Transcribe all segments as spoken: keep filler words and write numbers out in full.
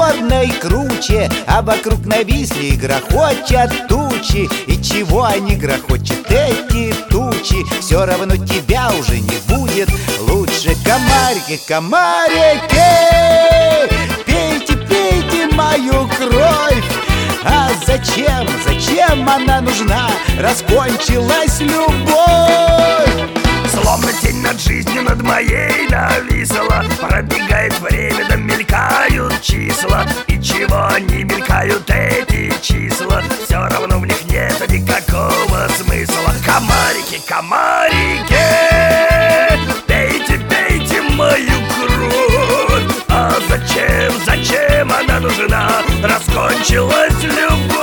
черной круче, а вокруг нависли и грохочут тучи. И чего они грохочут, эти тучи? Все равно тебя уже не будет лучше. Комарики, комарики, пейте, пейте мою кровь. А зачем, зачем она нужна? Раскончилась любовь. Словно тень над жизнью над моей нависла. Пробегает время, да мелькают числа. И чего они мелькают, эти числа? Все равно в них нет никакого смысла. Комарики, комарики, пейте, пейте мою кровь. А зачем, зачем она нужна? Раскончилась любовь.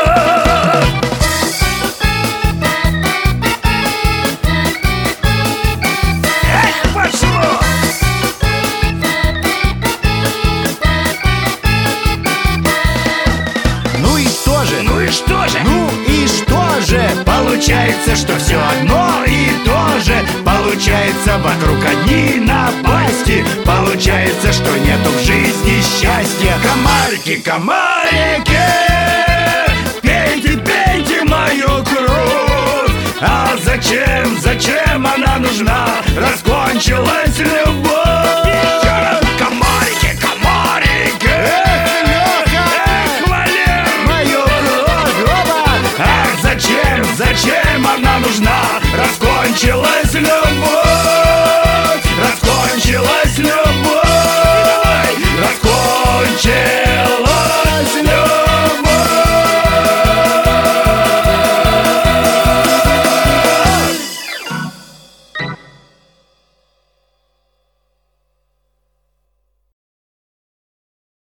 Ну и что же? Ну и что же? Ну и что же? Получается, что все одно и то же. Получается, вокруг одни напасти. Получается, что нету в жизни счастья. Комарики, комарики, пейте, пейте мою кровь. А зачем, зачем она нужна? Раскончилась любовь. Еще раз. Комарики, комарики, зачем она нужна? Раскончилась любовь. Раскончилась любовь. Раскончилась.